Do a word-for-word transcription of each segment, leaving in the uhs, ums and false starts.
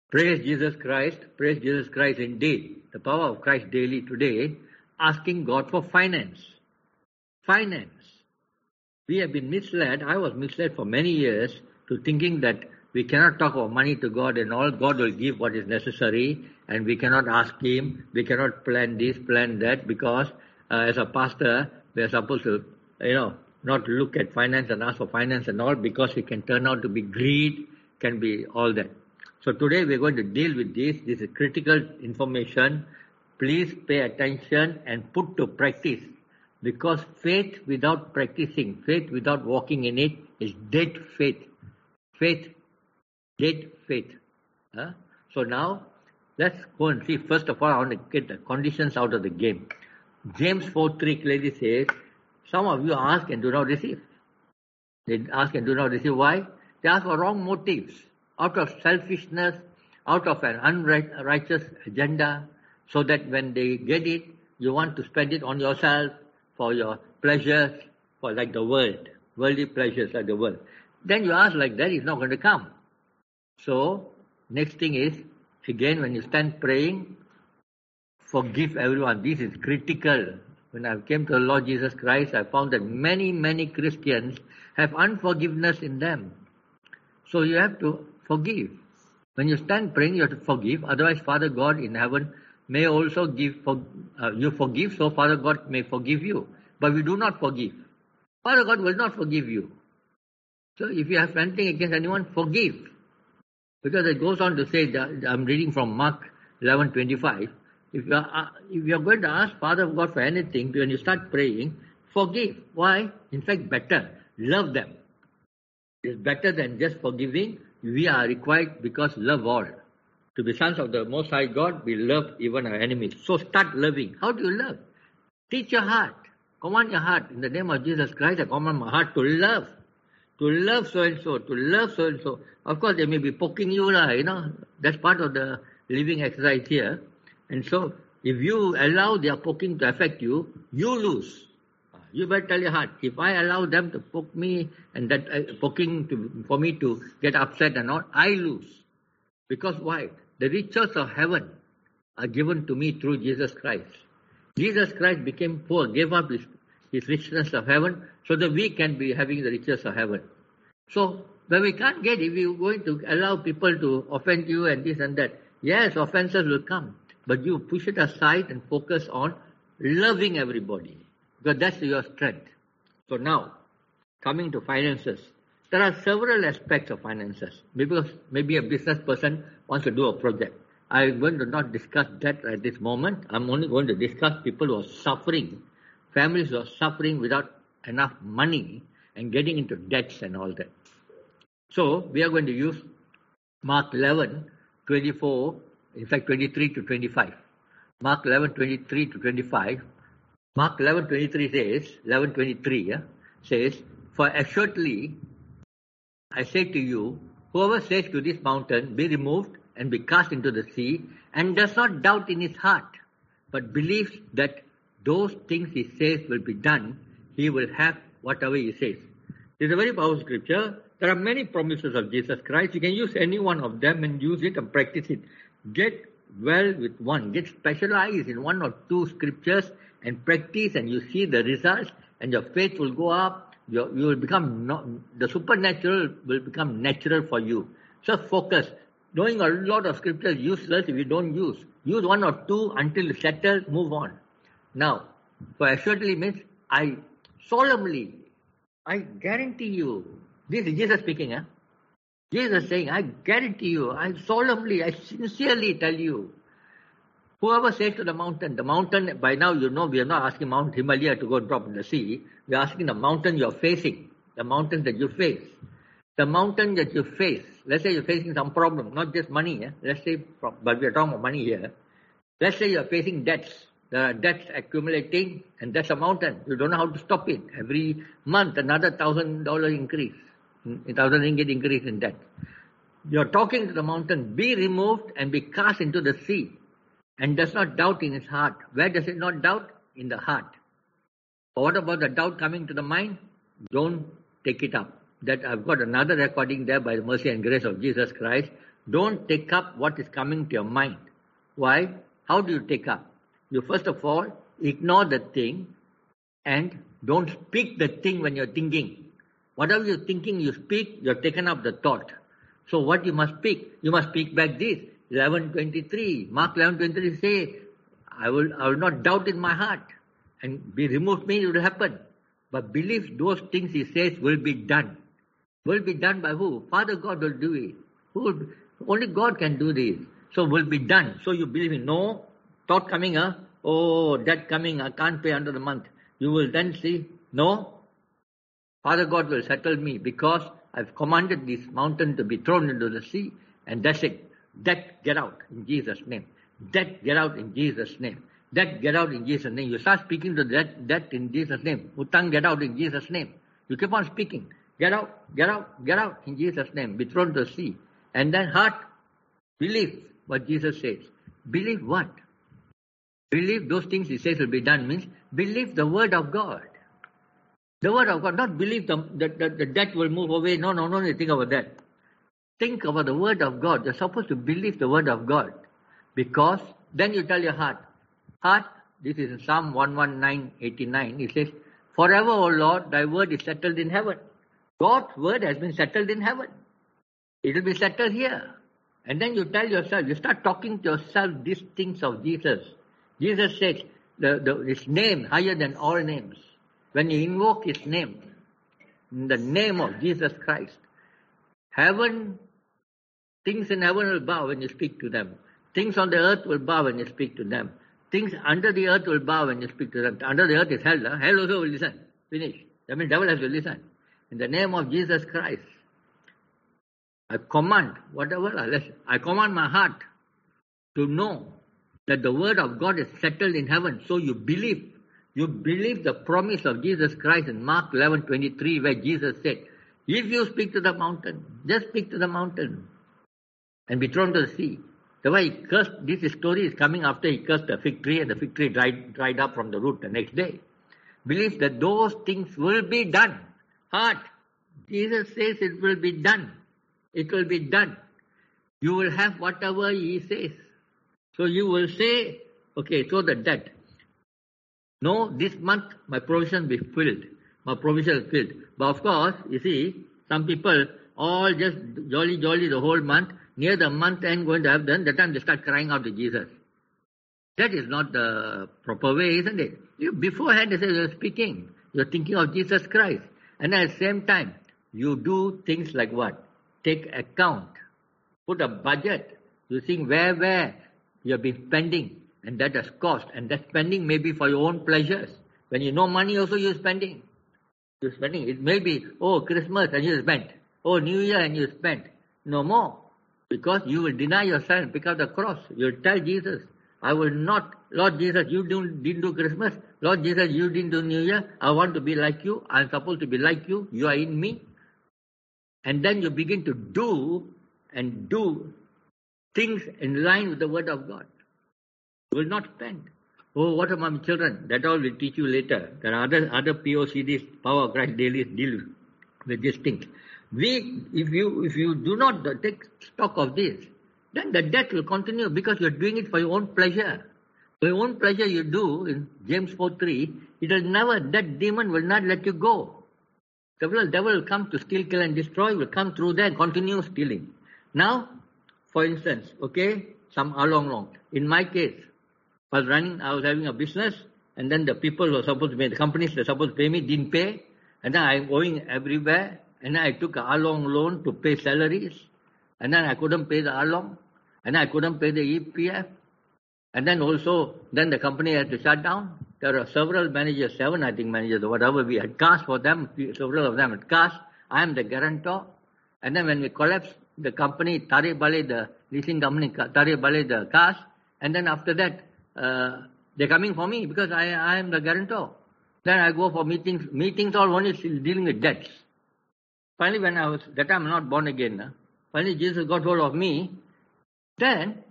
Praise Jesus Christ. Praise Jesus Christ indeed. The power of Christ daily today, asking God for finance. Finance. We have been misled. I was misled for many years to thinking that we cannot talk about money to God and all. God will give what is necessary and we cannot ask Him. We cannot plan this, plan that, because uh, as a pastor, we are supposed to, you know, not look at finance and ask for finance and all, because it can turn out to be greed, can be all that. So today we are going to deal with this. This is critical information. Please pay attention and put to practice. Because faith without practicing, faith without walking in it, is dead faith. Faith, dead faith. Huh? So now, let's go and see. First of all, I want to get the conditions out of the game. James four three clearly says, some of you ask and do not receive. They ask and do not receive. Why? They ask for wrong motives. Out of selfishness, out of an unrighteous agenda, so that when they get it, you want to spend it on yourself, for your pleasures, for like the world, worldly pleasures like the world. Then you ask like that, it's not going to come. So, next thing is, again, when you stand praying, forgive everyone. This is critical. When I came to the Lord Jesus Christ, I found that many, many Christians have unforgiveness in them. So you have to forgive. When you stand praying, you have to forgive. Otherwise, Father God in heaven may also give, for, uh, you forgive, so Father God may forgive you. But we do not forgive. Father God will not forgive you. So if you have anything against anyone, forgive. Because it goes on to say, that, I'm reading from Mark eleven twenty-five, if you are, uh, if you are going to ask Father God for anything, when you start praying, forgive. Why? In fact, better. Love them. It's better than just forgiving. We are required, because love all. To be sons of the Most High God, we love even our enemies. So start loving. How do you love? Teach your heart. Command your heart. In the name of Jesus Christ, I command my heart to love. To love so-and-so. To love so-and-so. Of course, they may be poking you, you know. That's part of the living exercise here. And so, if you allow their poking to affect you, you lose. You better tell your heart, if I allow them to poke me and that uh, poking to, for me to get upset and all, I lose. Because why? The riches of heaven are given to me through Jesus Christ. Jesus Christ became poor, gave up his, his richness of heaven so that we can be having the riches of heaven. So, when we can't get, if you're going to allow people to offend you and this and that, yes, offenses will come. But you push it aside and focus on loving everybody. Because that's your strength. So now, coming to finances. There are several aspects of finances. Because maybe a business person wants to do a project. I'm going to not discuss that at this moment. I'm only going to discuss people who are suffering. Families who are suffering without enough money and getting into debts and all that. So, we are going to use Mark eleven, twenty-four, in fact twenty-three to twenty-five. Mark eleven, twenty-three to twenty-five. Mark eleven, twenty-three says, eleven twenty-three yeah, says, for assuredly, I say to you, whoever says to this mountain, be removed and be cast into the sea, and does not doubt in his heart, but believes that those things he says will be done, he will have whatever he says. This is a very powerful scripture. There are many promises of Jesus Christ. You can use any one of them and use it and practice it. Get well with one. Get specialized in one or two scriptures and practice, and you see the results, and your faith will go up. You, you will become, not, the supernatural will become natural for you. So focus. Knowing a lot of scriptures is useless if you don't use. Use one or two until you settle, move on. Now, for assuredly means, I solemnly, I guarantee you, this is Jesus speaking, huh? Jesus is saying, I guarantee you, I solemnly, I sincerely tell you, whoever says to the mountain, the mountain, by now you know we are not asking Mount Himalaya to go drop in the sea. We are asking the mountain you are facing, the mountain that you face. The mountain that you face, let's say you're facing some problem, not just money, eh? Let's say, but we are talking about money here. Let's say you're facing debts. There are debts accumulating, and that's a mountain. You don't know how to stop it. Every month, another thousand dollar increase, a thousand ringgit increase in debt. You're talking to the mountain, be removed and be cast into the sea, and does not doubt in his heart. Where does it not doubt? In the heart. But what about the doubt coming to the mind? Don't take it up. That I've got another recording there by the mercy and grace of Jesus Christ. Don't take up what is coming to your mind. Why? How do you take up? You first of all ignore the thing and don't speak the thing when you're thinking. Whatever you're thinking, you speak, you're taken up the thought. So what you must speak? You must speak back this. eleven twenty-three. Mark eleven twenty-three say, I will, I will not doubt in my heart. And be removed means it will happen. But believe those things he says will be done. Will be done by who? Father God will do it. Who will, only God can do this. So will be done. So you believe in no thought coming, huh? Oh, that coming, I can't pay under the month. You will then see, no, Father God will settle me because I've commanded this mountain to be thrown into the sea, and that's it. That get out in Jesus' name. That get out in Jesus' name. That get out in Jesus' name. You start speaking to that, that in Jesus' name. Utang, get out in Jesus' name. You keep on speaking. Get out, get out, get out in Jesus' name. Be thrown to the sea. And then heart, believe what Jesus says. Believe what? Believe those things he says will be done means believe the word of God. The word of God, not believe the, the, the, the death will move away. No, no, no, no, think about that. Think about the word of God. You're supposed to believe the word of God. Because then you tell your heart, heart, this is in Psalm one nineteen eighty-nine, it says, forever, O Lord, thy word is settled in heaven. God's word has been settled in heaven. It will be settled here. And then you tell yourself, you start talking to yourself these things of Jesus. Jesus said, the, the, his name higher than all names. When you invoke his name, in the name of Jesus Christ, heaven, things in heaven will bow when you speak to them. Things on the earth will bow when you speak to them. Things under the earth will bow when you speak to them. Under the earth is hell. Huh? Hell also will listen. Finish. That means devil has to listen. In the name of Jesus Christ, I command, whatever, I command my heart to know that the word of God is settled in heaven. So you believe. You believe the promise of Jesus Christ in Mark eleven twenty-three, where Jesus said, if you speak to the mountain, just speak to the mountain and be thrown to the sea. The way he cursed, this story is coming after he cursed the fig tree, and the fig tree dried, dried up from the root the next day. Believe that those things will be done. Heart, Jesus says it will be done. It will be done. You will have whatever he says. So you will say, okay, so the debt. No, this month my provision will be filled. My provision is filled. But of course, you see, some people all just jolly jolly the whole month. Near the month end going to have done, that time they start crying out to Jesus. That is not the proper way, isn't it? You beforehand, they say you're speaking. You're thinking of Jesus Christ. And at the same time, you do things like what? Take account. Put a budget. You think where, where you have been spending. And that has cost. And that spending may be for your own pleasures. When you know money also you're spending. You're spending. It may be, oh, Christmas and you spent. Oh, New Year and you spent. No more. Because you will deny yourself and pick up the cross. You'll tell Jesus, I will not, Lord Jesus, you didn't, didn't do Christmas. Lord Jesus, you didn't do New Year. I want to be like you. I'm supposed to be like you. You are in me. And then you begin to do and do things in line with the word of God. You will not spend. Oh, what about my children? That all will teach you later. There are other, other P O C Ds, Power of Christ Daily, deal with these things. We, if you if you do not take stock of this, then the debt will continue because you're doing it for your own pleasure. For your own pleasure you do, in James four three, it will never, that demon will not let you go. The devil, devil will come to steal, kill and destroy, will come through there and continue stealing. Now, for instance, okay, some along long. In my case, I was running, I was having a business, and then the people who were supposed to pay, the companies that were supposed to pay me didn't pay, and then I'm going everywhere. And then I took a Along loan to pay salaries. And then I couldn't pay the Along. And then I couldn't pay the E P F. And then also, then the company had to shut down. There are several managers, seven I think managers or whatever. We had cars for them. Several of them had cars. I am the guarantor. And then when we collapsed, the company, Tare Bale, the leasing company, Tare Bale, the cars. And then after that, uh, they're coming for me because I, I am the guarantor. Then I go for meetings. Meetings all only dealing with debts. Finally, when I was, that time I'm not born again, huh? Finally Jesus got hold of me, then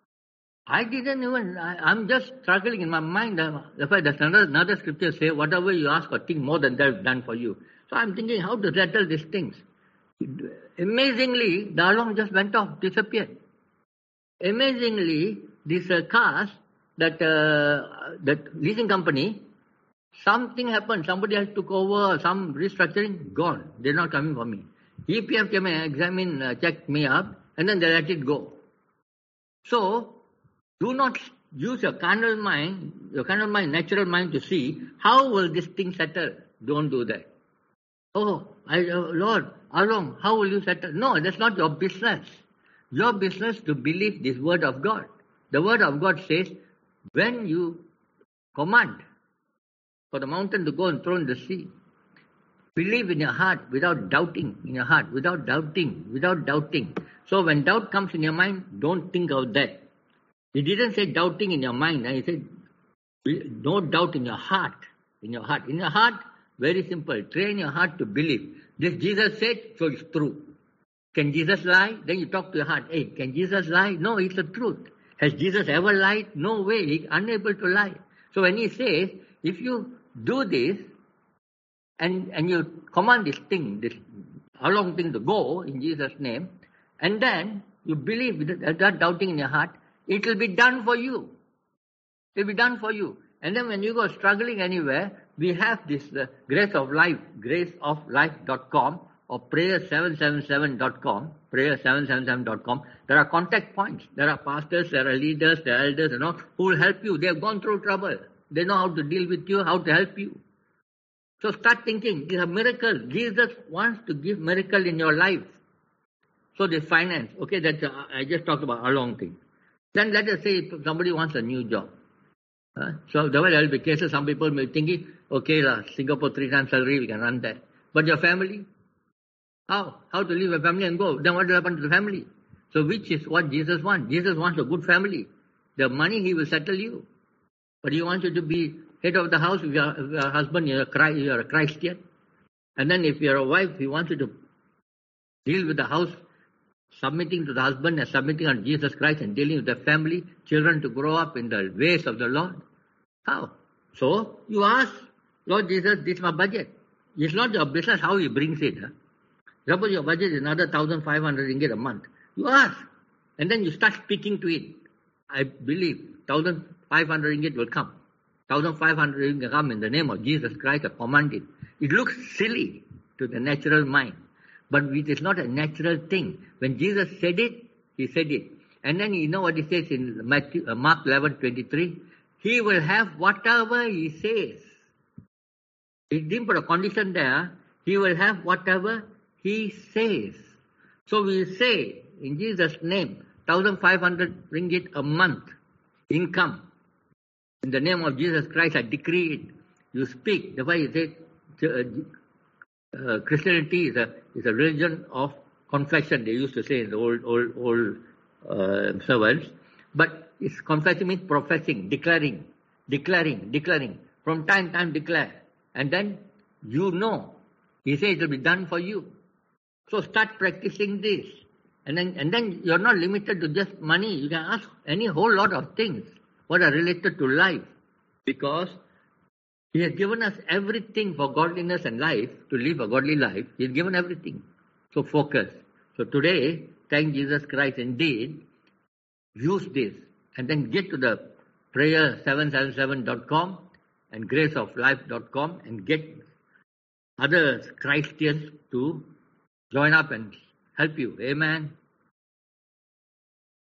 I didn't even, I, I'm just struggling in my mind. That's why there's another, another scripture say, whatever you ask or think more than that is done for you. So I'm thinking how to settle these things. Amazingly, the alarm just went off, disappeared. Amazingly, this uh, cars, that uh, that leasing company, something happened. Somebody else took over, some restructuring, gone. They're not coming for me. E P F came and examined, uh, checked me up, and then they let it go. So, do not use your carnal mind, your carnal mind, natural mind to see how will this thing settle. Don't do that. Oh, I, uh, Lord, how long? How will you settle? No, that's not your business. Your business to believe this word of God. The word of God says, when you command for the mountain to go and throw in the sea, believe in your heart without doubting, in your heart, without doubting, without doubting. So when doubt comes in your mind, don't think of that. He didn't say doubting in your mind. He said, no doubt in your heart. In your heart. In your heart, very simple. Train your heart to believe. This Jesus said, so it's true. Can Jesus lie? Then you talk to your heart. Hey, can Jesus lie? No, it's the truth. Has Jesus ever lied? No way. He's unable to lie. So when he says, if you do this, and, and you command this thing, this long thing to go in Jesus' name, and then you believe without doubting in your heart, it will be done for you. It will be done for you. And then when you go struggling anywhere, we have this uh, Grace of Life, grace of life dot com or prayer seven seven seven dot com, prayer seven seven seven dot com. There are contact points. There are pastors, there are leaders, there are elders, you know, who will help you. They have gone through trouble. They know how to deal with you, how to help you. So start thinking, it's a miracle. Jesus wants to give miracle in your life. So this finance, okay, that's uh, I just talked about a long thing. Then let us say somebody wants a new job. Uh, so there will be cases, some people may be thinking, okay, la, Singapore three times salary, we can run that. But your family? How? How to leave a family and go? Then what will happen to the family? So which is what Jesus wants? Jesus wants a good family. The money, he will settle you. But he wants you to be head of the house. If you're, if you're a husband, you're a, Christ, you're a Christian. And then if you're a wife, he wants you to deal with the house, submitting to the husband and submitting on Jesus Christ and dealing with the family, children to grow up in the ways of the Lord. How? So you ask, Lord Jesus, this is my budget. It's not your business how he brings it. Huh? Suppose your budget is another one thousand five hundred ringgit a month. You ask. And then you start speaking to it. I believe one thousand five hundred ringgit will come. one thousand five hundred ringgit will come in the name of Jesus Christ. I command it. It looks silly to the natural mind. But it is not a natural thing. When Jesus said it, he said it. And then you know what he says in Matthew, uh, Mark eleven twenty-three? He will have whatever he says. He didn't put a condition there. He will have whatever he says. So we say, in Jesus' name, one thousand five hundred ringgit a month income. In the name of Jesus Christ, I decree it. You speak. That's why he said, uh, Christianity is a, is a religion of confession, they used to say in the old, old, old uh, servants. But it's confessing means professing, declaring, declaring, declaring. From time to time declare. And then you know. He says it will be done for you. So start practicing this. And then, and then you're not limited to just money. You can ask any whole lot of things what are related to life. Because he has given us everything for godliness and life, to live a godly life. He has given everything. So focus. So today, thank Jesus Christ indeed. Use this. And then get to the prayer seven seven seven dot com and grace of life dot com and get other Christians to join up and help you. Amen.